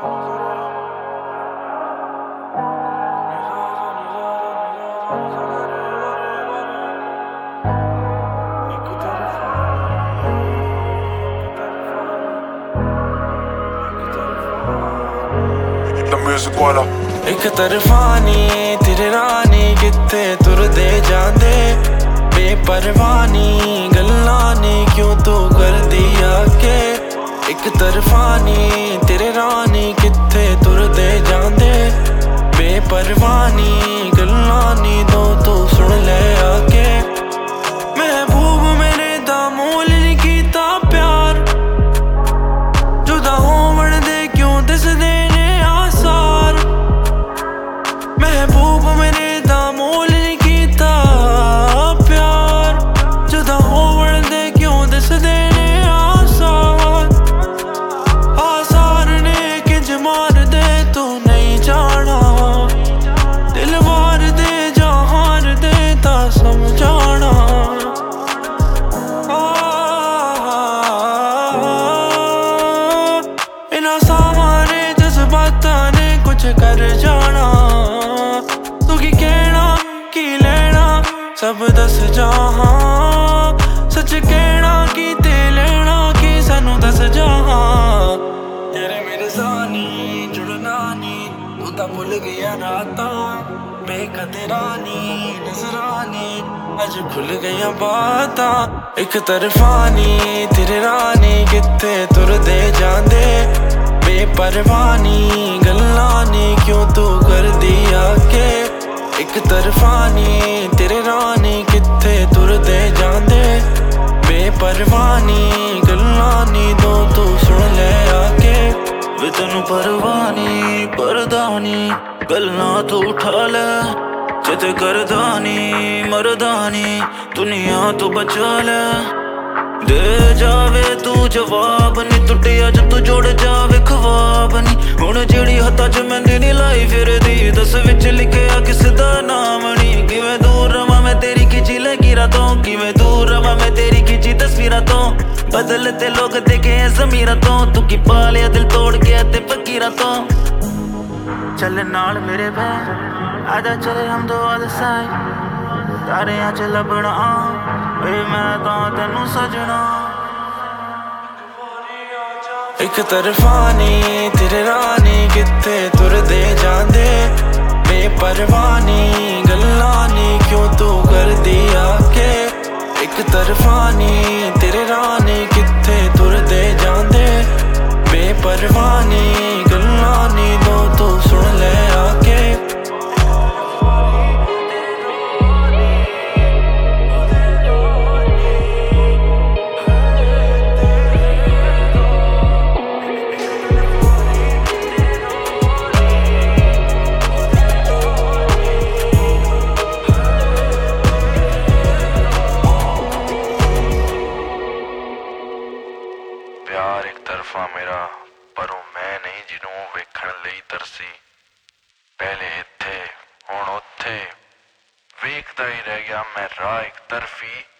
music वाला एक तरफा नी तेरे रानी कित्थे तुरदे जांदे बेपरवाह नी गल्लां नी क्यों तू करदी आके एक तरफा नी तेरे रानी कित्थे तुरदे जांदे बेपरवाह नी गल्लां नी दो तू सुन ले आके महबूब मेरे दा मोल नहीं कीता प्यार जुदा होवण दे क्यों दसदे महबूब मेरे दा मोल नहीं कीता प्यार जुदा होवण दे क्यों दसदे ने आसार ने किंज मार दे तू नहीं जाना दिल वार दे जहान दे ता समझाना इन्हां सारे जज्बातां ने कुछ कर जाना सब दस जहां सच कहना की ते लेना की सानू दस जहां तेरे मेरे सानी जुड़ना नी तू तां भुल गया रातां बेकदरानी नजरानी अज खुल गया बातां एक तरफा नी तेरे रानी कित्थे तुरदे जांदे बेपरवाह नी गल्लां नी क्यों तू करदी आके एक तरफा नी तेरे रानी कित्थे तुरदे जांदे बेपरवाह नी गल्लां नी दो तू सुन ले आके वे तैनू परवाह नी परदा नी गल्लां तू उठा ले चित करदा नी मरदा नी दुनिया तू बचा ले दे जावे तू जवाब नी टुटिया ज तू जुड़ जावे ख्वाब नी हुण जेड़ी हत्था च मैंने नी लाई फिरदी दस विच लिखिया किस दा नाम नी किवें दूर रवां मैं तेरी खिची लकीरां तों किवें दूर रवां मैं तेरी खिची तस्वीरां तों बदलते लोग देखे ज़मीरां तों तू की पा लिया दिल तोड़ के ते फकीरां तों चल नाल मेरे बैर आजा चले हम दो अलग साइड तारियां च लभना वे मैं तां तैनू सजना एक तरफा नी तेरे रानी कित्थे तुरदे जांदे बेपरवाह नी गल्लां नी क्यों तू करदी आके एक तरफा नी तेरे रानी कित्थे तुरदे जांदे बेपरवाह नी गल्लां नी दो तू सुन ले आके प्यार एक तरफा मेरा परों मैं नहीं जिन्हों वेखण लई तरसी पहले इत्थे हुण उत्थे वेखदा ही रह गया मैं राह एक तरफी